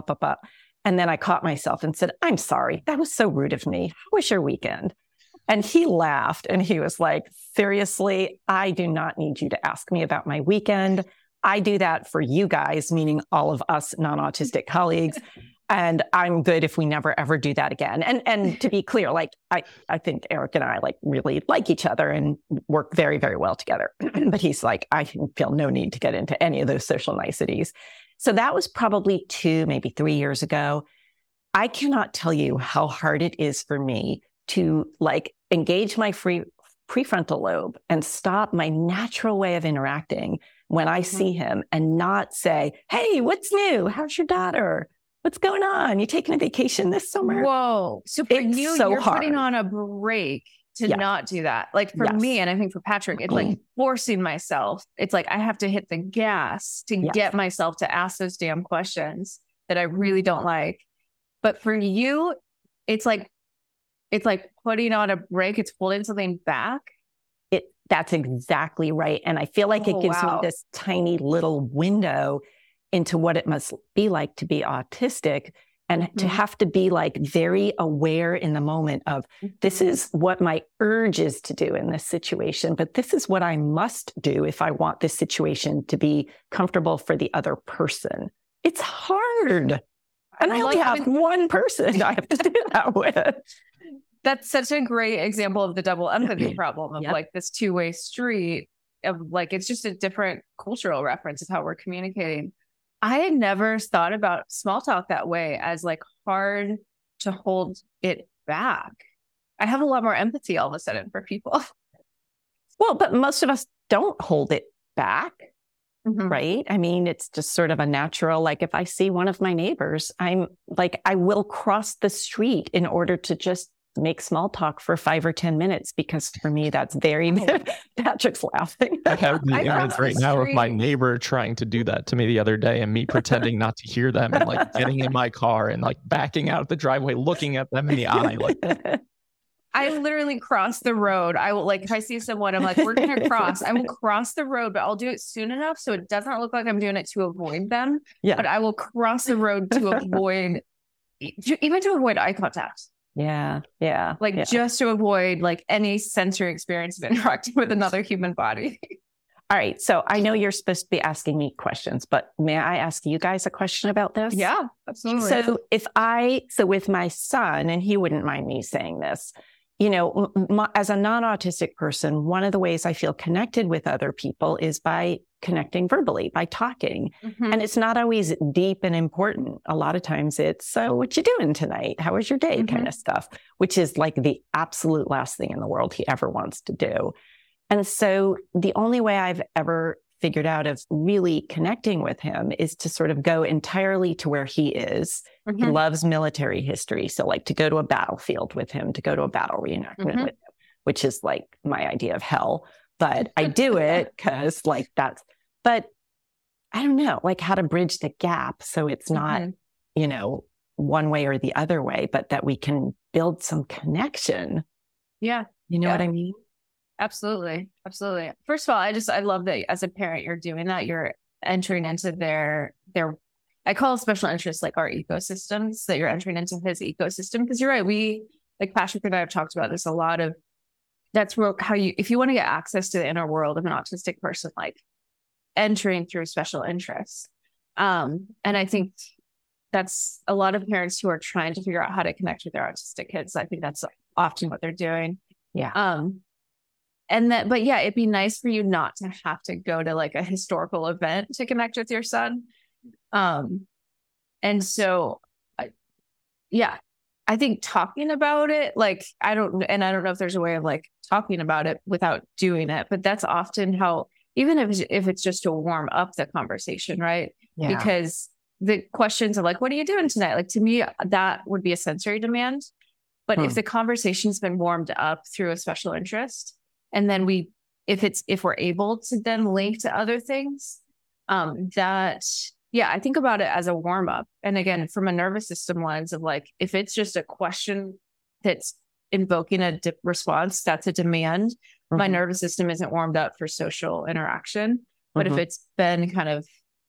And then I caught myself and said, "I'm sorry. That was so rude of me. How was your weekend?" And he laughed, and he was like, "Seriously, I do not need you to ask me about my weekend. I do that for you guys," meaning all of us non-autistic colleagues. "And I'm good if we never, ever do that again." And to be clear, like, I think Eric and I like really like each other and work very, very well together. But he's like, I feel no need to get into any of those social niceties. So that was probably 2, maybe 3 years ago. I cannot tell you how hard it is for me to like engage my prefrontal lobe and stop my natural way of interacting when I see him, and not say, "Hey, what's new? How's your daughter? What's going on? You taking a vacation this summer?" Whoa. So for you're putting on a break to not do that. Like for me, and I think for Patrick, it's like forcing myself. It's like I have to hit the gas to get myself to ask those damn questions that I really don't like. But for you, it's like putting on a break. It's holding something back. That's exactly right. And I feel like it gives me this tiny little window into what it must be like to be autistic, and to have to be like very aware in the moment of, this is what my urge is to do in this situation, but this is what I must do if I want this situation to be comfortable for the other person. It's hard. And I only have one person I have to do that with. That's such a great example of the double empathy problem of like this two-way street of like, it's just a different cultural reference of how we're communicating. I had never thought about small talk that way, as like hard to hold it back. I have a lot more empathy all of a sudden for people. Well, but most of us don't hold it back. right? I mean, it's just sort of a natural, like if I see one of my neighbors, I'm like, I will cross the street in order to just make small talk for 5 or 10 minutes, because for me, that's very, Patrick's laughing. I have the image right now of my neighbor trying to do that to me the other day and me pretending not to hear them and like getting in my car and like backing out of the driveway, looking at them in the eye. Like, I literally cross the road. I will, like, if I see someone, I'm like, we're going to cross. I will cross the road, but I'll do it soon enough so it doesn't look like I'm doing it to avoid them. Yeah. But I will cross the road to avoid, even to avoid eye contact. Yeah. Like just to avoid like any sensory experience of interacting with another human body. All right. So I know you're supposed to be asking me questions, but may I ask you guys a question about this? Yeah, absolutely. So with my son, and he wouldn't mind me saying this, you know, as a non-autistic person, one of the ways I feel connected with other people is by connecting verbally, by talking. And it's not always deep and important. A lot of times it's, so what you doing tonight? How was your day? Kind of stuff, which is like the absolute last thing in the world he ever wants to do. And so the only way I've ever figured out of really connecting with him is to sort of go entirely to where he is. He loves military history. So like to go to a battlefield with him, to go to a battle reenactment with him, which is like my idea of hell. But I do it because like but I don't know, like how to bridge the gap. So it's not, you know, one way or the other way, but that we can build some connection. Yeah. You know what I mean? Absolutely. First of all, I love that as a parent, you're doing that. You're entering into their, I call special interests like our ecosystems, that you're entering into his ecosystem. Because you're right. We, like Patrick and I have talked about this a lot of, that's where if you want to get access to the inner world of an autistic person, like entering through special interests. And I think that's a lot of parents who are trying to figure out how to connect with their autistic kids. I think that's often what they're doing. Yeah. But yeah, it'd be nice for you not to have to go to like a historical event to connect with your son. And so, I think talking about it, like, I don't know if there's a way of like talking about it without doing it, but that's often how, even if it's just to warm up the conversation, right? Yeah. Because the questions of like, what are you doing tonight? Like to me, that would be a sensory demand. But if the conversation's been warmed up through a special interest, and then if we're able to then link to other things, I think about it as a warm up. And again, from a nervous system lens of like, if it's just a question that's invoking a response, that's a demand. My nervous system isn't warmed up for social interaction. But if it's been kind of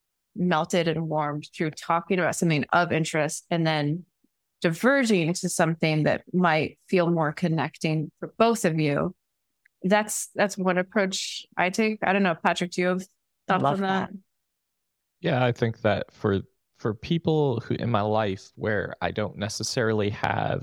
melted and warmed through talking about something of interest and then diverging to something that might feel more connecting for both of you, that's one approach I take. I don't know, Patrick, do you have thoughts on that? Yeah, I think that for people who in my life where I don't necessarily have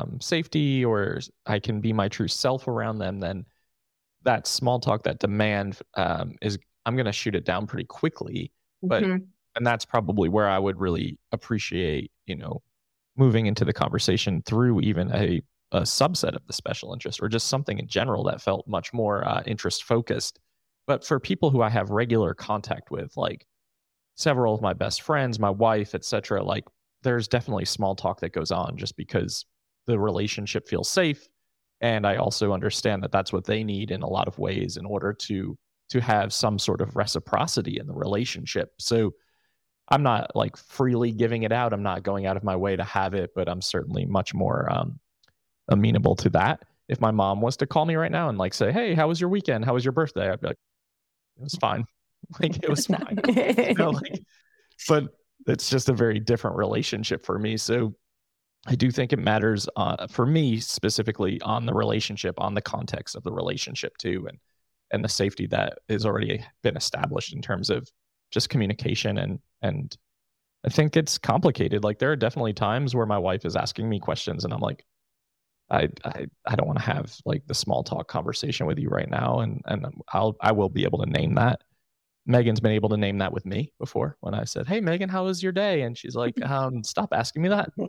safety or I can be my true self around them, then that small talk, that demand is, I'm going to shoot it down pretty quickly. But and that's probably where I would really appreciate, you know, moving into the conversation through even a subset of the special interest or just something in general that felt much more interest focused. But for people who I have regular contact with, like several of my best friends, my wife, etc., like there's definitely small talk that goes on just because the relationship feels safe. And I also understand that that's what they need in a lot of ways in order to have some sort of reciprocity in the relationship. So I'm not like freely giving it out. I'm not going out of my way to have it, but I'm certainly much more amenable to that. If my mom was to call me right now and like say, hey, how was your weekend? How was your birthday? I'd be like, it was fine. Like it was fine. You know, like, but it's just a very different relationship for me. So I do think it matters for me specifically on the relationship, on the context of the relationship too, and the safety that has already been established in terms of just communication. And I think it's complicated. Like there are definitely times where my wife is asking me questions and I'm like, I don't want to have like the small talk conversation with you right now. And I will be able to name that. Megan's been able to name that with me before when I said, hey, Megan, how was your day? And she's like, stop asking me that.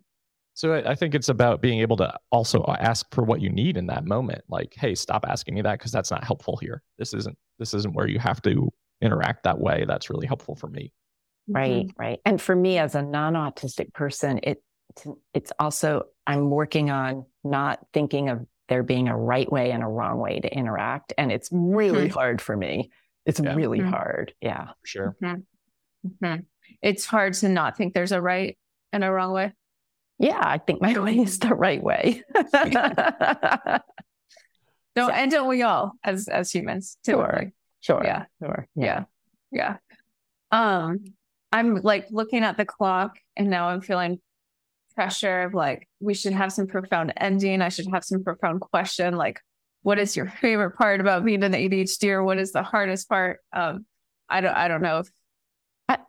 So I think it's about being able to also ask for what you need in that moment. Like, hey, stop asking me that because that's not helpful here. This isn't where you have to interact that way, that's really helpful for me. Right, right. And for me as a non-autistic person, it's also, I'm working on not thinking of there being a right way and a wrong way to interact. And it's really hard for me. It's really hard. Yeah. For sure. It's hard to not think there's a right and a wrong way. Yeah, I think my way is the right way. Don't we all as humans? Typically. Sure. Yeah. I'm like looking at the clock and now I'm feeling pressure of like, we should have some profound ending. I should have some profound question. Like, what is your favorite part about being an ADHD, or what is the hardest part? I don't know if I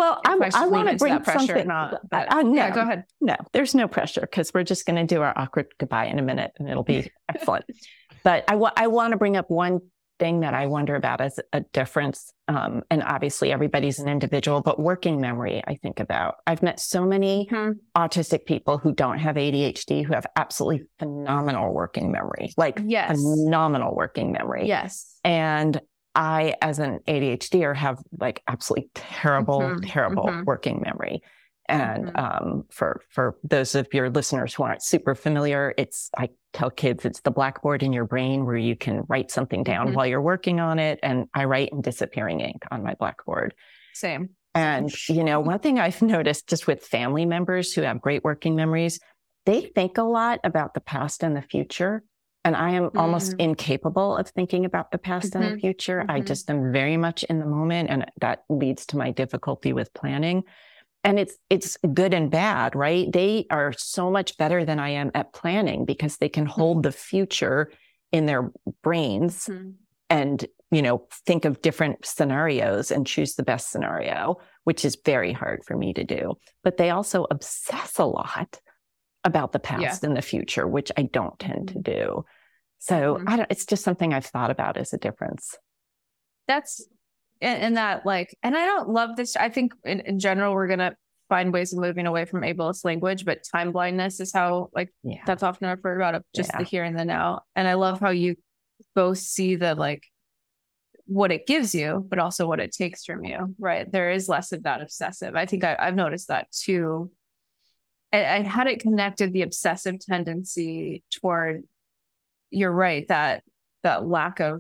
want to bring that pressure something. Or not, no, yeah, go ahead. No, there's no pressure because we're just going to do our awkward goodbye in a minute and it'll be excellent. But I want to bring up one thing that I wonder about as a difference. And obviously everybody's an individual, but working memory, I think about. I've met so many autistic people who don't have ADHD who have absolutely phenomenal working memory, phenomenal working memory. Yes. And I, as an ADHDer, have like absolutely terrible working memory. And for those of your listeners who aren't super familiar, I tell kids it's the blackboard in your brain where you can write something down while you're working on it. And I write in disappearing ink on my blackboard. Same. And, one thing I've noticed just with family members who have great working memories, they think a lot about the past and the future. And I am almost incapable of thinking about the past and the future. I just am very much in the moment. And that leads to my difficulty with planning. And it's good and bad, right? They are so much better than I am at planning because they can hold the future in their brains and, think of different scenarios and choose the best scenario, which is very hard for me to do. But they also obsess a lot about the past and the future, which I don't tend to do. So it's just something I've thought about as a difference. That's in that, like, and I don't love this. I think in general, we're going to find ways of moving away from ableist language, but time blindness is how, that's often referred about, just the here and the now. And I love how you both see the, like, what it gives you, but also what it takes from you, right? There is less of that obsessive. I think I've noticed that too. I had it connected, the obsessive tendency toward, you're right, that lack of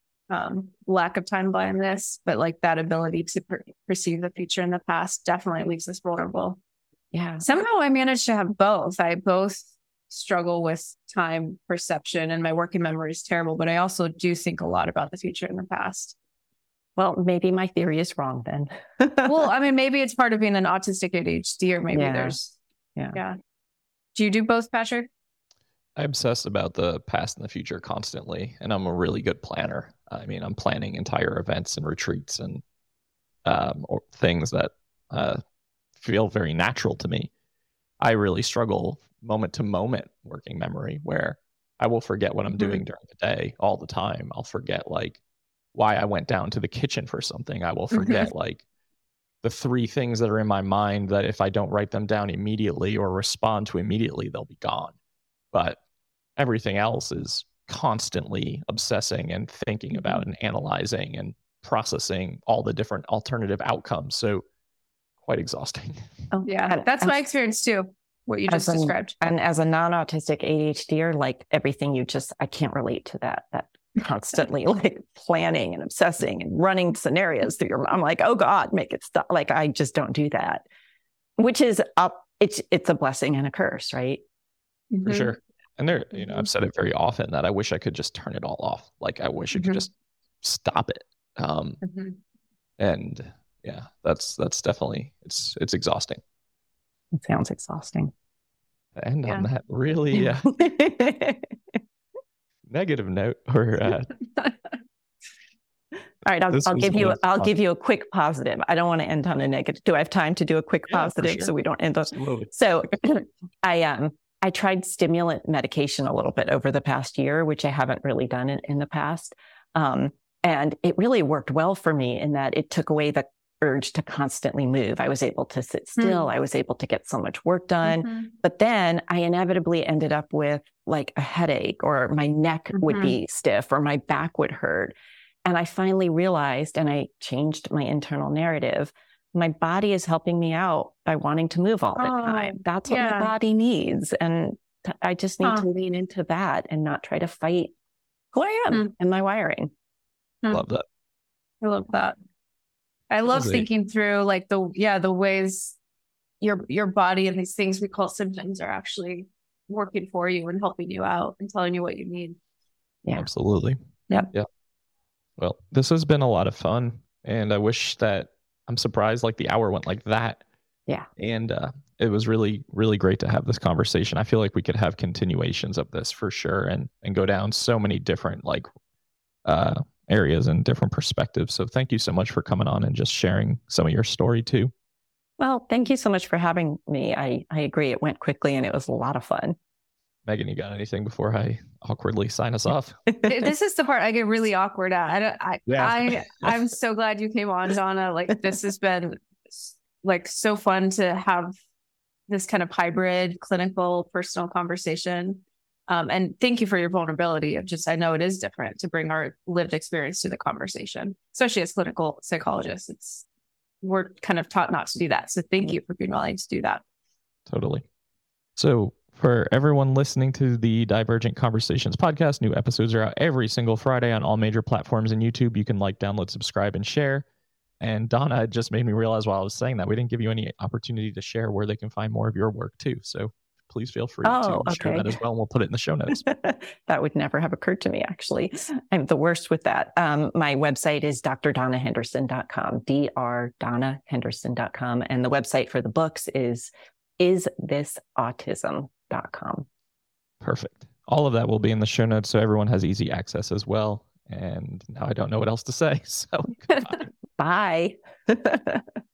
time blindness, but like that ability to perceive the future and the past definitely leaves us vulnerable. Yeah. Somehow I managed to have both. I both struggle with time perception and my working memory is terrible, but I also do think a lot about the future and the past. Well, maybe my theory is wrong then. Well, I mean, maybe it's part of being an autistic ADHD, or maybe there's. Yeah. Do you do both, Patrick? I obsess about the past and the future constantly, and I'm a really good planner. I mean, I'm planning entire events and retreats and or things that feel very natural to me. I really struggle moment to moment working memory, where I will forget what I'm doing during the day all the time. I'll forget like why I went down to the kitchen for something. I will forget like the 3 things that are in my mind that if I don't write them down immediately or respond to immediately, they'll be gone. But everything else is constantly obsessing and thinking about and analyzing and processing all the different alternative outcomes. So quite exhausting. Oh, yeah. That's my experience too, what you just described. And as a non-autistic ADHDer, like everything I can't relate to that constantly like planning and obsessing and running scenarios through your, I'm like, oh God, make it stop. Like, I just don't do that, which is it's a blessing and a curse, right? For sure. And there, I've said it very often that I wish I could just turn it all off. Like, I wish I could just stop it. And yeah, that's definitely, it's exhausting. It sounds exhausting. And on that really negative note, or all right, I'll give you a quick positive. I don't want to end on a negative. Do I have time to do a quick positive so we don't end on? Absolutely. So I tried stimulant medication a little bit over the past year, which I haven't really done in the past. And it really worked well for me in that it took away the urge to constantly move. I was able to sit still. I was able to get so much work done. But then I inevitably ended up with like a headache, or my neck would be stiff, or my back would hurt. And I finally realized, and I changed my internal narrative, my body is helping me out by wanting to move all the time. That's what my body needs. And I just need to lean into that and not try to fight who I am and my wiring. Love that. I love that. I love thinking through like the ways your body and these things we call symptoms are actually working for you and helping you out and telling you what you need. Yeah, absolutely. Yep. Yeah. Well, this has been a lot of fun, and I wish that I'm surprised like the hour went like that. Yeah. And it was really, really great to have this conversation. I feel like we could have continuations of this for sure and go down so many different like areas and different perspectives. So thank you so much for coming on and just sharing some of your story too. Well, thank you so much for having me. I agree. It went quickly and it was a lot of fun. Megan, you got anything before I awkwardly sign us off? This is the part I get really awkward at. I'm so glad you came on, Donna. Like, this has been like so fun to have this kind of hybrid clinical personal conversation. And thank you for your vulnerability of just, I know it is different to bring our lived experience to the conversation, especially as clinical psychologists. We're kind of taught not to do that. So thank you for being willing to do that. Totally. So for everyone listening to the Divergent Conversations podcast, new episodes are out every single Friday on all major platforms and YouTube. You can like, download, subscribe, and share. And Donna just made me realize while I was saying that we didn't give you any opportunity to share where they can find more of your work too. So please feel free to share that as well. And we'll put it in the show notes. That would never have occurred to me, actually. I'm the worst with that. My website is drdonnahenderson.com, drdonnahenderson.com. And the website for the books is thisautism.com. Perfect. All of that will be in the show notes so everyone has easy access as well. And now I don't know what else to say. So Bye.